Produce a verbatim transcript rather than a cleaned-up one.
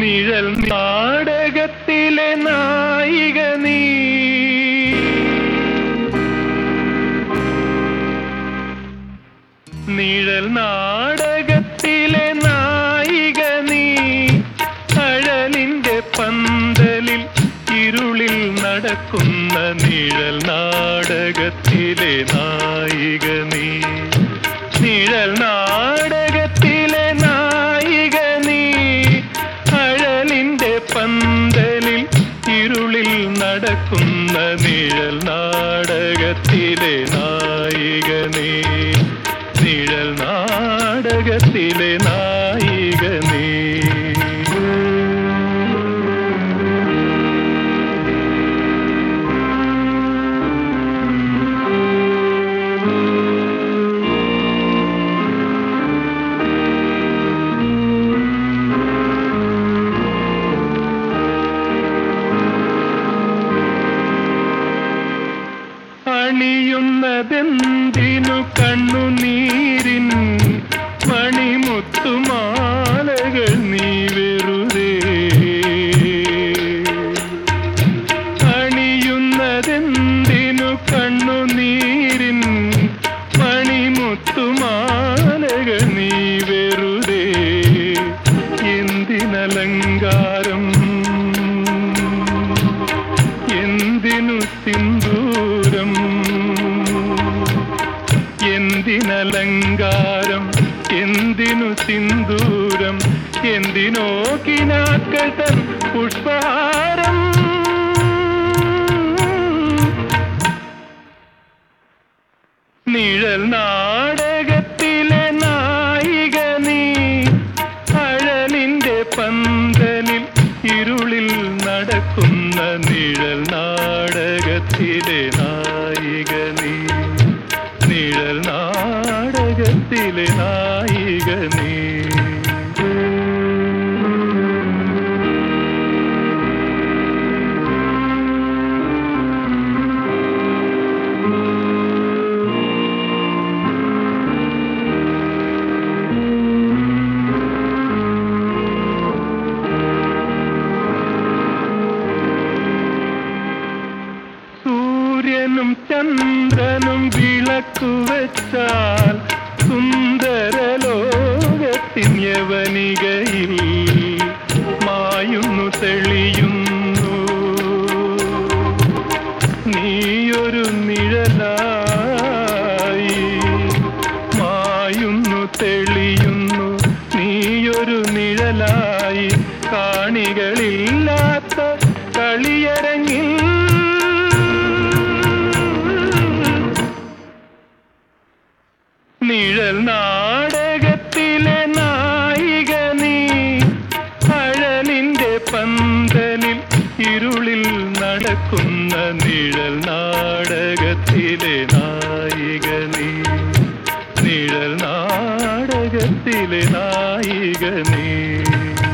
നിഴൽ നാടകത്തിലെ നായിക നീ. നിഴൽ നാടകത്തിലെ നായിക നീ. അഴലിന്റെ പന്തലിൽ ഇരുളിൽ നടക്കുന്ന നിഴൽ നാടകത്തിലെ നായിക നീ. നിഴൽ നാടകത്തിലെ നായിക നീ. അഴലിന്റെ പന്തലിൽ ഇരുളിൽ നടക്കുന്ന നിഴൽ നാടകത്തിലെ നായിക നീ. നിഴൽ നാടകത്തിലെ നായിക നീ. അണിയുന്നതെന്തിനു കണ്ണുനീരിൻ മണിമുത്തുമാലകൾ നീ വെറുതെ. അണിയുന്നതെന്തിനു കണ്ണുനീരിൻ മണിമുത്തുമാലകൾ നീ വെറുതെ. എന്തിനലങ്കാരം എന്തിനു സിന്ദൂരം. എന്തിനലങ്കാരം എന്തിനു സിന്ദൂരം. എന്തിനോ കിനാക്കൾ തൻ പുഷ്പഹാരം. നിഴൽ നാടകത്തിലെ നായിക നീ. അഴലിന്റെ പന്തലിൽ ഇരുളിൽ നടക്കുന്ന നിഴൽ നാടകത്തിലെ നായിക നീ. നിഴൽ നാടകത്തിലെ നായിക നീ. സൂര്യനും ചന്ദ്രനും വിളക്കുവച്ചാൽ സുന്ദരലോകത്തിൻ യവനികയിൽ മായുന്നു തെളിയുന്നു. നീയൊരു നിഴലായി മായുന്നു തെളിയുന്നു. നീയൊരു നിഴലായി കാണികളില്ലാത്ത കളിയരങ്ങിൽ. നിഴൽ നാടകത്തിലെ നായിക നീ. അഴലിന്റെ പന്തലിൽ ഇരുളിൽ നടക്കുന്ന നിഴൽ നാടകത്തിലെ നായിക നീ. നിഴൽ നാടകത്തിലെ നായിക നീ.